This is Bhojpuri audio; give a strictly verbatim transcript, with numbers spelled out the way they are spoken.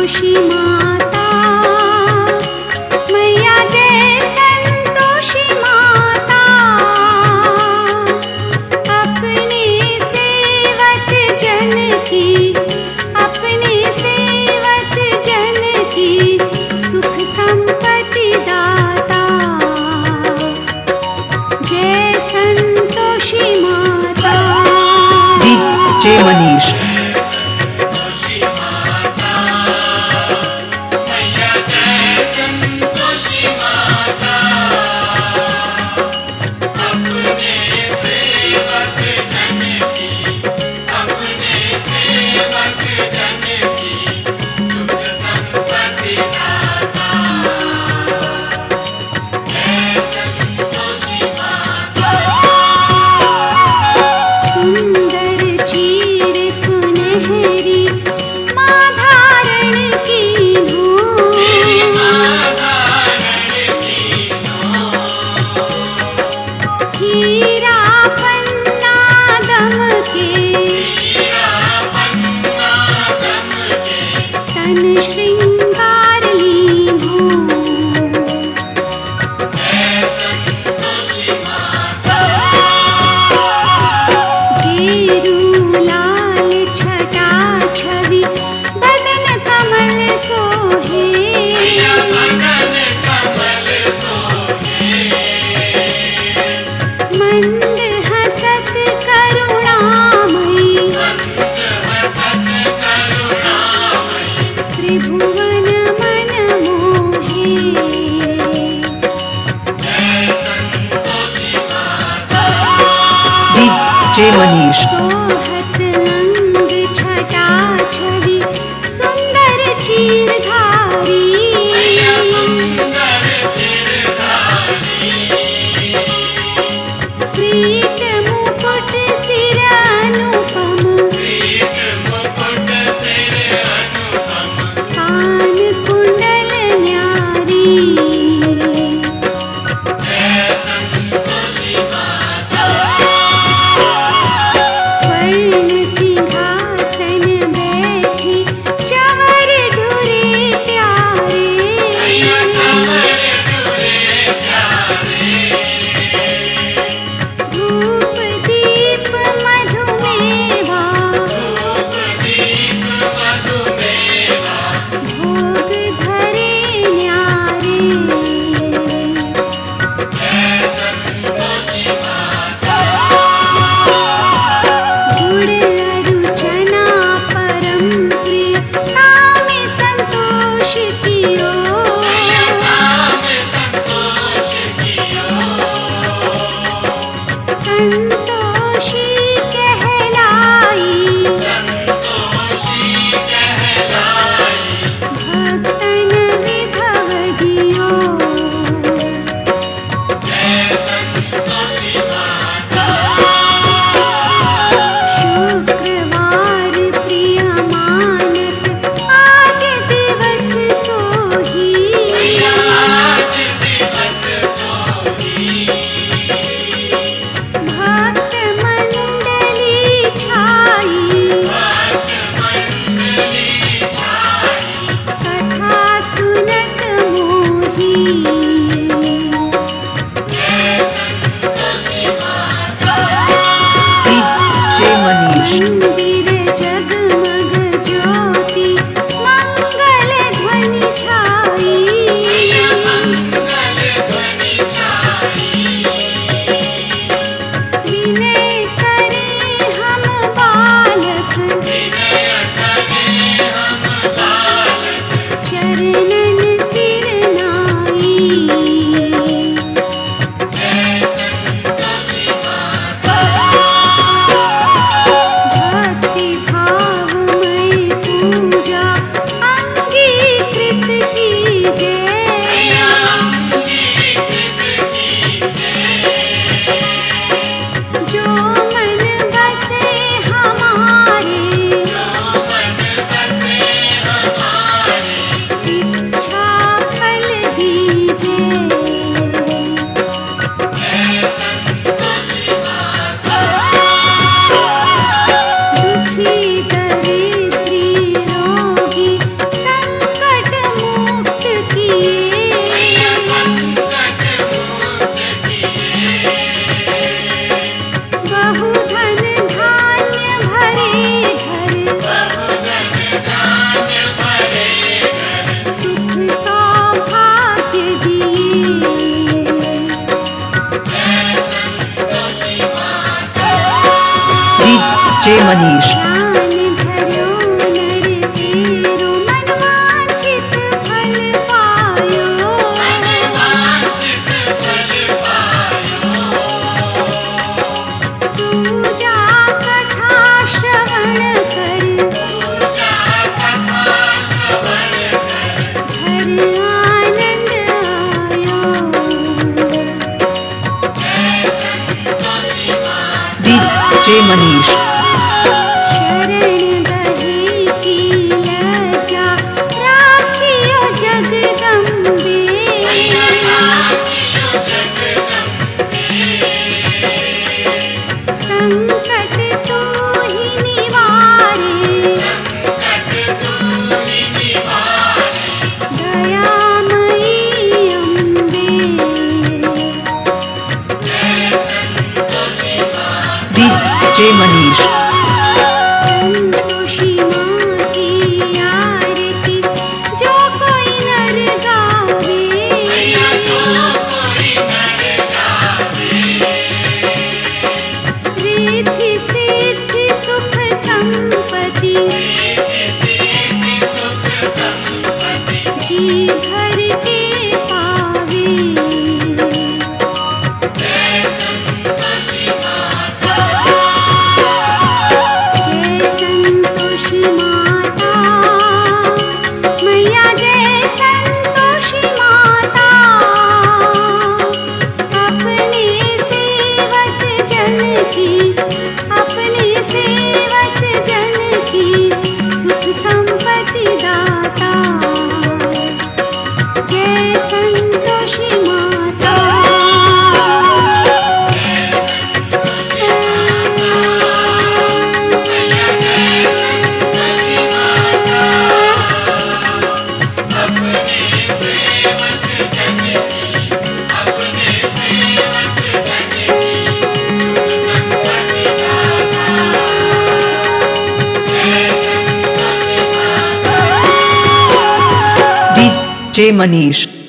संतोषी माता, मैया जय संतोषी माता, अपने सेवक जन की, अपने सेवक जन की सुख संपत्ति दाता, जय संतोषी माता। डीजे मनीष। डीजे मनीष। सोहत अंग छटा छवि सुंदर चीरधारी, क्रीट मुकुट सिर अनुपम, कान कुंडल न्यारी, मनीष ध्यान धर्यो नर तेरो मन वांछित फल पायो। पूजा कथा श्रवण कर घर आनंद आयो। डी जे मनीष शरण गहे की लज्जा राखियो जगदम्बे। संकट तू ही निवारे दयामयी अम्बे। डी जे मनीष संतोषी माँ की आरती जो कोई नर गावे। रिद्धि सिद्धि सुख संपत्ति जी भर के पावे। जय संतोषी माता मैया जय संतोषी माता। अपने सेवक जन की अपने सेवक जन की सुख संपत्ति दाता। जय संतोषी माता। D J Manish